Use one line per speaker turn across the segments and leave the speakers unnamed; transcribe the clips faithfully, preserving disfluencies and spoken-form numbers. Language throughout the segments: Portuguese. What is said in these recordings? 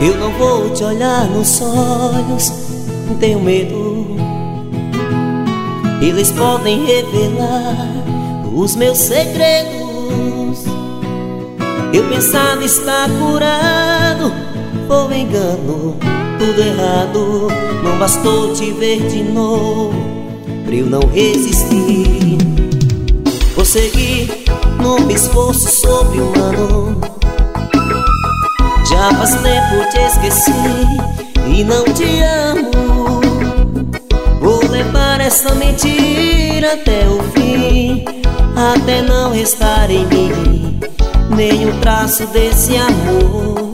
Eu não vou te olhar nos olhos, tenho medo. Eles podem revelar os meus segredos. Eu pensava estar curado, foi engano, tudo errado. Não bastou te ver de novo pra eu não resistir. Vou seguir num esforço sobre-humano. Já faz tempo te esqueci e não te amo. Vou levar essa mentira até o fim, até não restar em mim nenhum traço desse amor.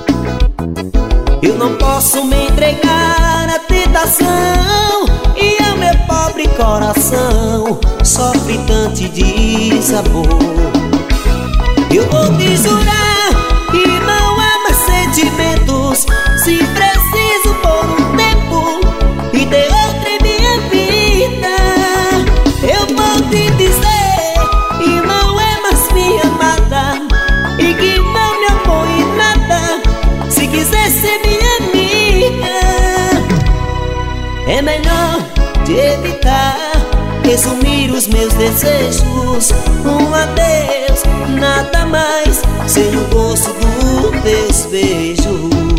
Eu não posso me entregar à tentação, e ao meu pobre coração sofre tanto de sabor. Eu vou te jurar que não há mais sentimentos, se preciso por um tempo e ter outra em minha vida. Eu vou te dizer que não é mais minha amada e que não me amou em nada. Se quiser ser minha amiga, é melhor te evitar, resumir os meus desejos. Um adeus, nada mais, sem o gosto dos teus beijos.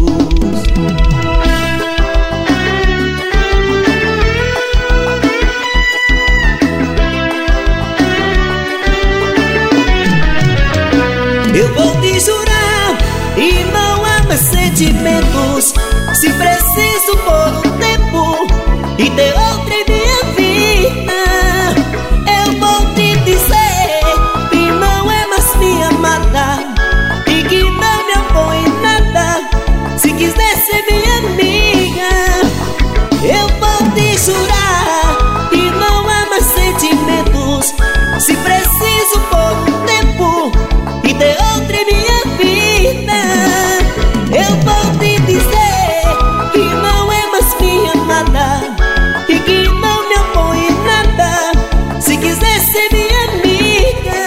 Eu vou te jurar e não há mais sentimentos, se preciso por um tempo e ter outra em minha vida. Eu vou te dizer que não é mais minha amada e que não me amou em nada. Se quiser ser minha amiga, eu vou te jurar que não há mais sentimentos, se preciso por um tempo e ter outra em minha vida. Eu vou te dizer que não é mais minha amada e que não me amou em nada. Se quiser ser minha amiga,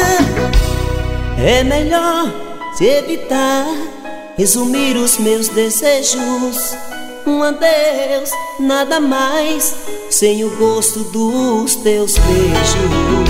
é melhor te evitar, resumir os meus desejos. Um adeus, nada mais, sem o gosto dos teus beijos.